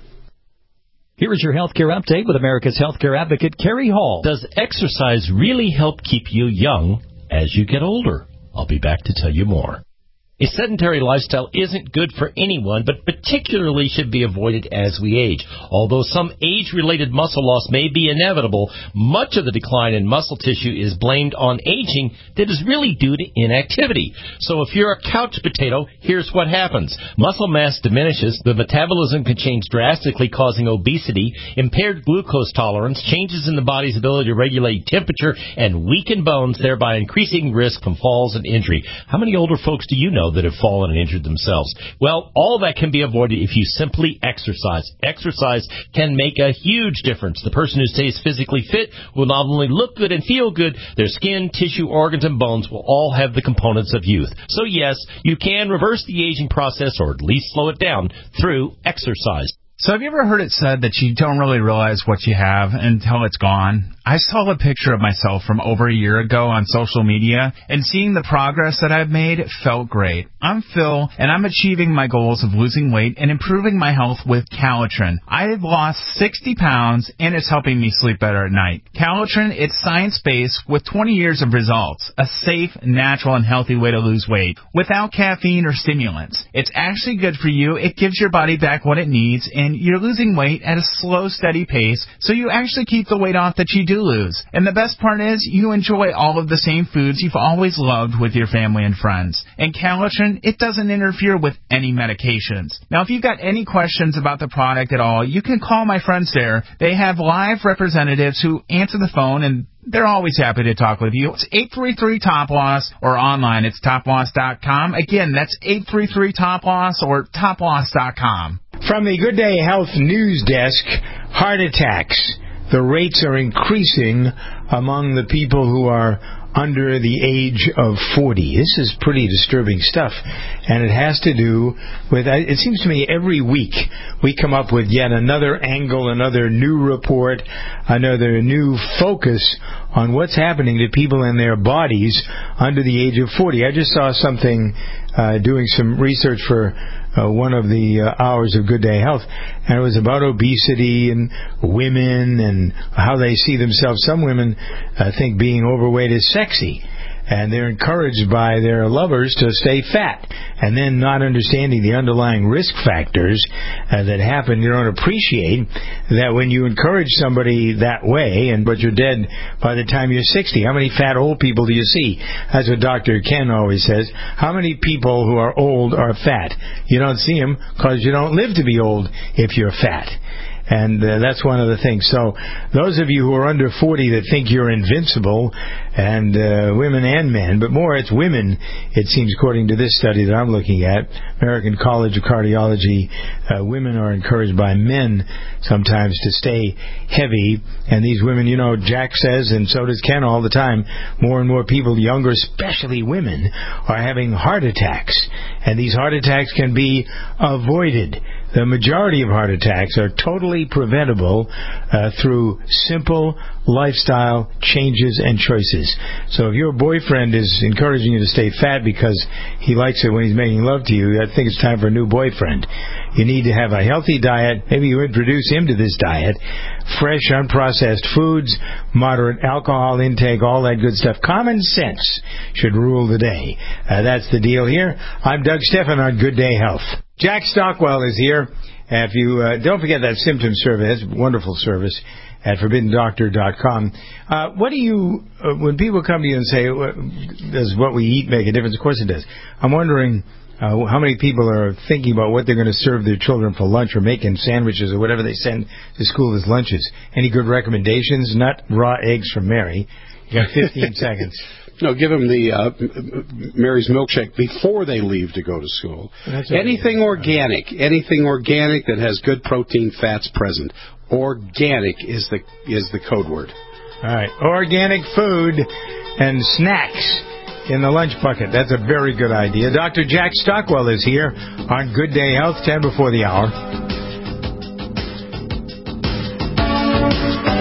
Here is your healthcare update with America's healthcare advocate, Kerry Hall. Does exercise really help keep you young as you get older? I'll be back to tell you more. A sedentary lifestyle isn't good for anyone, but particularly should be avoided as we age. Although some age-related muscle loss may be inevitable, much of the decline in muscle tissue is blamed on aging that is really due to inactivity. So if you're a couch potato, here's what happens. Muscle mass diminishes, the metabolism can change drastically, causing obesity, impaired glucose tolerance, changes in the body's ability to regulate temperature, and weaken bones, thereby increasing risk from falls and injury. How many older folks do you know that have fallen and injured themselves? Well, all that can be avoided if you simply exercise. Exercise can make a huge difference. The person who stays physically fit will not only look good and feel good, their skin, tissue, organs, and bones will all have the components of youth. So yes, you can reverse the aging process, or at least slow it down, through exercise. So have you ever heard it said that you don't really realize what you have until it's gone? I saw a picture of myself from over a year ago on social media, and seeing the progress that I've made felt great. I'm Phil, and I'm achieving my goals of losing weight and improving my health with Calitrin. I've lost sixty pounds, and it's helping me sleep better at night. Calitrin, it's science-based with twenty years of results. A safe, natural, and healthy way to lose weight without caffeine or stimulants. It's actually good for you. It gives your body back what it needs, and you're losing weight at a slow, steady pace, so you actually keep the weight off that you do lose. And the best part is, you enjoy all of the same foods you've always loved with your family and friends. And Calitrin, it doesn't interfere with any medications. Now, if you've got any questions about the product at all, you can call my friends there. They have live representatives who answer the phone, and they're always happy to talk with you. It's eight three three top loss, or online, it's top loss dot com. Again, that's eight three three top loss or top loss dot com. From the Good Day Health News Desk, heart attacks. The rates are increasing among the people who are under the age of forty. This is pretty disturbing stuff, and it has to do with, it seems to me every week we come up with yet another angle, another new report, another new focus on what's happening to people in their bodies under the age of forty. I just saw something uh, doing some research for Uh, one of the uh, hours of Good Day Health, and it was about obesity and women and how they see themselves. Some women uh, think being overweight is sexy, and they're encouraged by their lovers to stay fat, and then not understanding the underlying risk factors uh, that happen. You don't appreciate that when you encourage somebody that way, and but you're dead by the time you're sixty. How many fat old people do you see? That's what Doctor Ken always says. How many people who are old are fat? You don't see them because you don't live to be old if you're fat. And uh, that's one of the things. So those of you who are under forty that think you're invincible, and uh, women and men, but more it's women, it seems, according to this study that I'm looking at, American College of Cardiology, uh, women are encouraged by men sometimes to stay heavy. And these women, you know, Jack says, and so does Ken all the time, more and more people, younger, especially women, are having heart attacks. And these heart attacks can be avoided. The majority of heart attacks are totally preventable uh, through simple lifestyle changes and choices. So if your boyfriend is encouraging you to stay fat because he likes it when he's making love to you, I think it's time for a new boyfriend. You need to have a healthy diet. Maybe you introduce him to this diet. Fresh, unprocessed foods, moderate alcohol intake, all that good stuff. Common sense should rule the day. Uh, that's the deal here. I'm Doug Stephan on Good Day Health. Jack Stockwell is here. If you uh, don't forget that symptom survey, that's a wonderful service at forbidden doctor dot com. Uh, what do you, uh, when people come to you and say, does what we eat make a difference? Of course it does. I'm wondering uh, how many people are thinking about what they're going to serve their children for lunch, or making sandwiches or whatever they send to school as lunches. Any good recommendations? Not raw eggs from Mary. You got fifteen seconds. No, give them the uh, Mary's milkshake before they leave to go to school. Anything organic, anything organic that has good protein, fats present. Organic is the is the code word. All right, organic food and snacks in the lunch bucket. That's a very good idea. Doctor Jack Stockwell is here on Good Day Health, ten before the hour.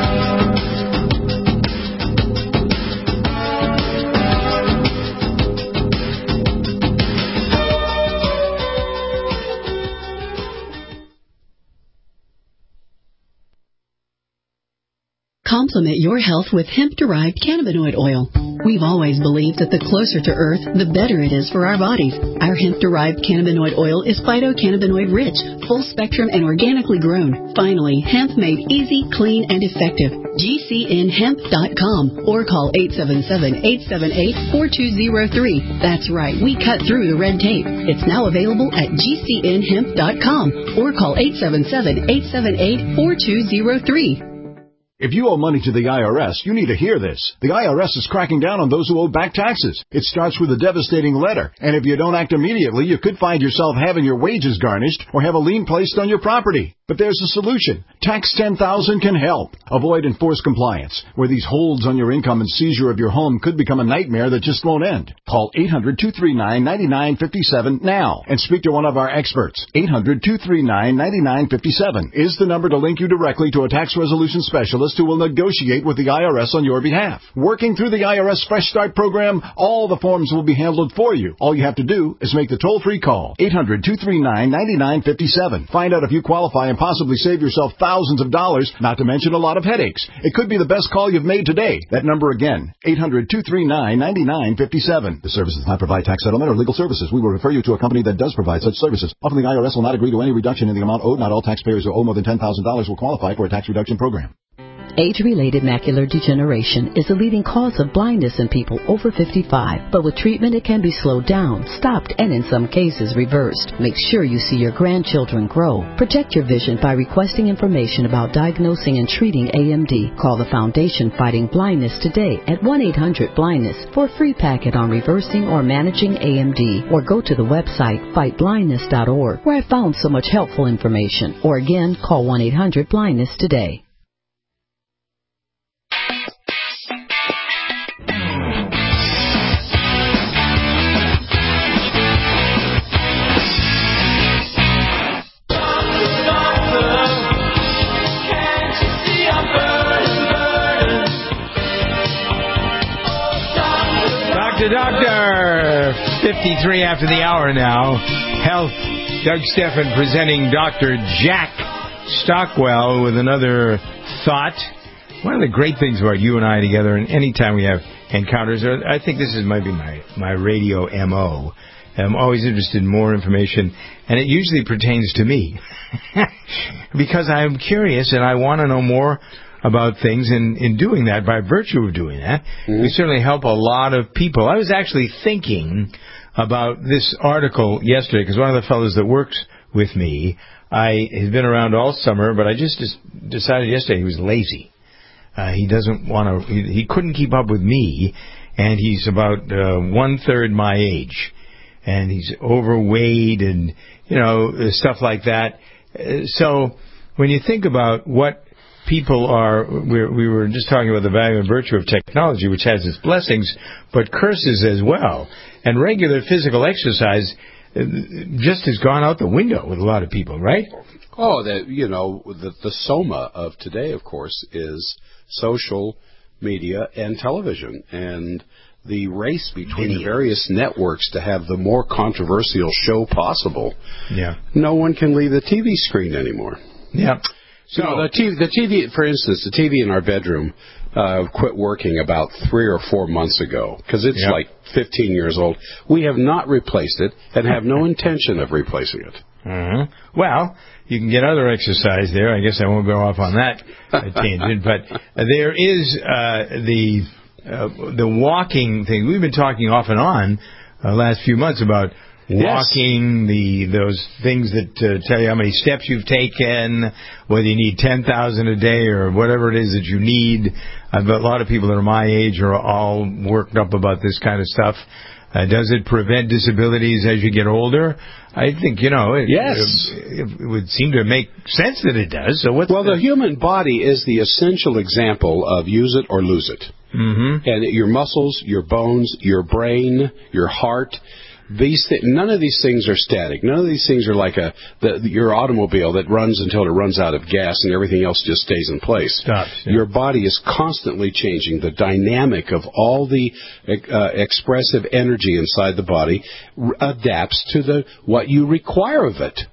Complement your health with hemp-derived cannabinoid oil. We've always believed that the closer to Earth, the better it is for our bodies. Our hemp-derived cannabinoid oil is phytocannabinoid rich, full spectrum, and organically grown. Finally, hemp made easy, clean, and effective. G C N hemp dot com or call eight seven seven, eight seven eight, four two zero three. That's right, we cut through the red tape. It's now available at G C N hemp dot com or call eight seven seven, eight seven eight, four two zero three. If you owe money to the I R S, you need to hear this. The I R S is cracking down on those who owe back taxes. It starts with a devastating letter, and if you don't act immediately, you could find yourself having your wages garnished or have a lien placed on your property. But there's a solution. Tax ten thousand can help. Avoid enforced compliance, where these holds on your income and seizure of your home could become a nightmare that just won't end. Call eight hundred, two three nine, nine nine five seven now and speak to one of our experts. eight hundred, two three nine, nine nine five seven is the number to link you directly to a tax resolution specialist who will negotiate with the I R S on your behalf. Working through the I R S Fresh Start program, all the forms will be handled for you. All you have to do is make the toll-free call. eight hundred, two three nine, nine nine five seven. Find out if you qualify and possibly save yourself thousands of dollars, not to mention a lot of headaches. It could be the best call you've made today. That number again, eight hundred, two three nine, nine nine five seven. The service does not provide tax settlement or legal services. We will refer you to a company that does provide such services. Often the I R S will not agree to any reduction in the amount owed. Not all taxpayers who owe more than ten thousand dollars will qualify for a tax reduction program. Age-related macular degeneration is the leading cause of blindness in people over fifty-five. But with treatment, it can be slowed down, stopped, and in some cases reversed. Make sure you see your grandchildren grow. Protect your vision by requesting information about diagnosing and treating A M D. Call the Foundation Fighting Blindness today at one eight hundred blindness for a free packet on reversing or managing A M D. Or go to the website fight blindness dot org, where I found so much helpful information. Or again, call one eight hundred blindness today. Doctor, fifty-three after the hour now. Health. Doug Steffen presenting Doctor Jack Stockwell with another thought. One of the great things about you and I together, and anytime we have encounters, I think this is maybe my, my radio M O. I'm always interested in more information, and it usually pertains to me. Because I'm curious and I want to know more about things, and in doing that, by virtue of doing that, mm-hmm. we certainly help a lot of people. I was actually thinking about this article yesterday, because one of the fellows that works with me, I has been around all summer, but I just, just decided yesterday he was lazy. Uh, he doesn't want to, he, he couldn't keep up with me, and he's about uh, one-third my age. And he's overweight and, you know, stuff like that. Uh, so when you think about what people are, we we were just talking about the value and virtue of technology, which has its blessings, but curses as well. And regular physical exercise just has gone out the window with a lot of people, right? Oh, that you know, the, the soma of today, of course, is social media and television, and the race between Video. the various networks to have the more controversial show possible. Yeah. No one can leave the T V screen anymore. Yeah. So no, the T V, the T V, for instance, the T V in our bedroom uh, quit working about three or four months ago because it's yep. like fifteen years old. We have not replaced it and have no intention of replacing it. Uh-huh. Well, you can get other exercise there. I guess I won't go off on that tangent, but there is uh, the uh, the walking thing. We've been talking off and on the uh, last few months about walking, yes. the those things that uh, tell you how many steps you've taken, whether you need ten thousand a day or whatever it is that you need. Uh, but a lot of people that are my age are all worked up about this kind of stuff. Uh, does it prevent disabilities as you get older? I think, you know, it, yes. it, it would seem to make sense that it does. So what's well, the, the human body is the essential example of use it or lose it. Mm-hmm. And your muscles, your bones, your brain, your heart, these th- none of these things are static. None of these things are like a the, your automobile that runs until it runs out of gas and everything else just stays in place. Stops, yeah. Your body is constantly changing. The dynamic of all the uh, expressive energy inside the body r- adapts to the what you require of it.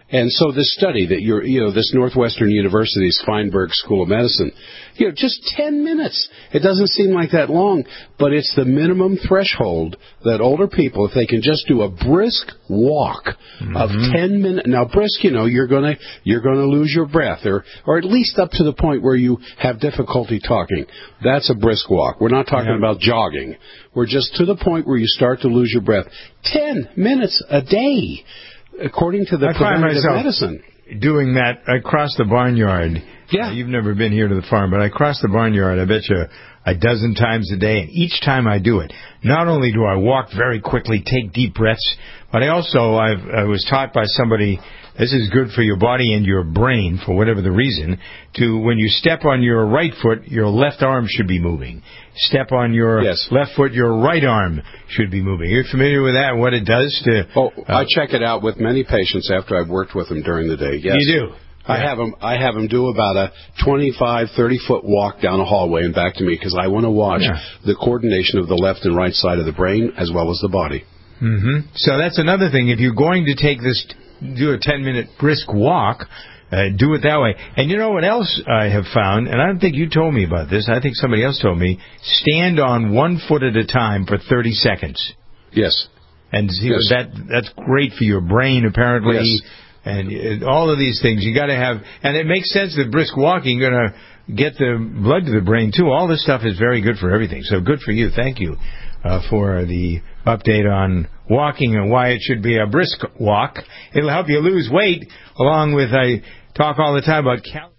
And so this study that you're, you know, this Northwestern University's Feinberg School of Medicine, you know, just ten minutes. It doesn't seem like that long, but it's the minimum threshold that older people, if they can just do a brisk walk mm-hmm. of ten minutes. Now, brisk, you know, you're gonna you're gonna lose your breath, or or at least up to the point where you have difficulty talking. That's a brisk walk. We're not talking yeah. about jogging. We're just to the point where you start to lose your breath. Ten minutes a day. According to the I find preventative myself medicine. Doing that, I cross the barnyard. Yeah. Uh, you've never been here to the farm, but I cross the barnyard, I bet you, a dozen times a day. And each time I do it, not only do I walk very quickly, take deep breaths, but I also, I've, I was taught by somebody, this is good for your body and your brain, for whatever the reason, to when you step on your right foot, your left arm should be moving. Step on your yes. left foot, your right arm should be moving. Are you familiar with that, what it does to... Oh, uh, I check it out with many patients after I've worked with them during the day, yes. You do? I yeah. have them. I have them do about a twenty-five, thirty foot walk down a hallway and back to me because I want to watch yeah. the coordination of the left and right side of the brain as well as the body. Mm-hmm. So that's another thing. If you're going to take this, do a ten minute brisk walk, uh, do it that way. And you know what else I have found? And I don't think you told me about this. I think somebody else told me. Stand on one foot at a time for thirty seconds. Yes. And see, yes. that that's great for your brain, apparently. Yes. And it, all of these things, you got to have, and it makes sense that brisk walking going to get the blood to the brain too. All this stuff is very good for everything. So good for you. Thank you uh, for the update on walking and why it should be a brisk walk. It'll help you lose weight, along with I talk all the time about calories.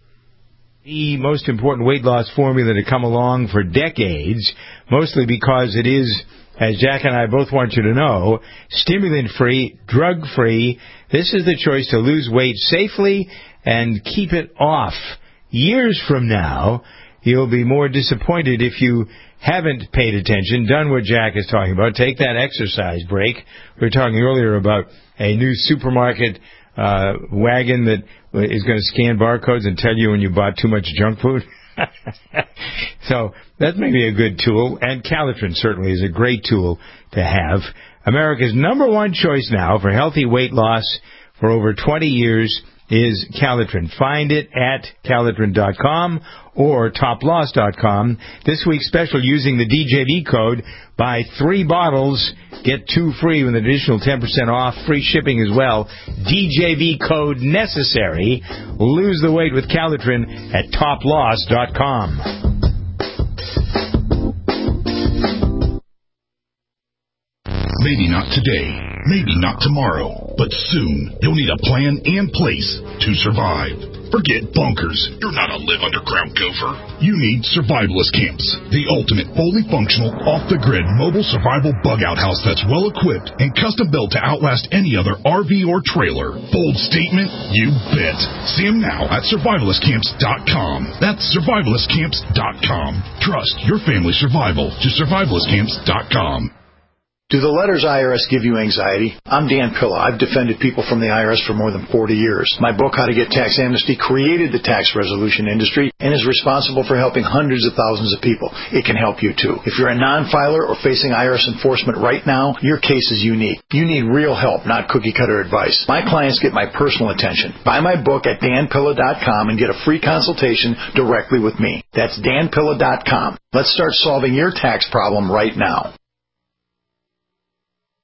The most important weight loss formula to come along for decades, mostly because it is, as Jack and I both want you to know, stimulant-free, drug-free. This is the choice to lose weight safely and keep it off. Years from now, you'll be more disappointed if you haven't paid attention, done what Jack is talking about. Take that exercise break. We were talking earlier about a new supermarket uh, wagon that is going to scan barcodes and tell you when you bought too much junk food. So that may be a good tool, and Calitrin certainly is a great tool to have. America's number one choice now for healthy weight loss for over twenty years is Calitrin. Find it at Calitrin dot com or top loss dot com. This week's special, using the D J V code, buy three bottles, get two free with an additional ten percent off, free shipping as well. D J V code necessary. Lose the weight with Calitrin at top loss dot com. Maybe not today, maybe not tomorrow, but soon you'll need a plan and place to survive. Forget bunkers. You're not a live underground gopher. You need survivalist camps, the ultimate fully functional, off-the-grid mobile survival bug-out house that's well-equipped and custom-built to outlast any other R V or trailer. Bold statement? You bet. See them now at survivalist camps dot com. That's survivalist camps dot com. Trust your family's survival to survivalist camps dot com. Do the letters I R S give you anxiety? I'm Dan Pilla. I've defended people from the I R S for more than forty years. My book, How to Get Tax Amnesty, created the tax resolution industry and is responsible for helping hundreds of thousands of people. It can help you, too. If you're a non-filer or facing I R S enforcement right now, your case is unique. You need real help, not cookie-cutter advice. My clients get my personal attention. Buy my book at Dan Pilla dot com and get a free consultation directly with me. That's Dan Pilla dot com. Let's start solving your tax problem right now.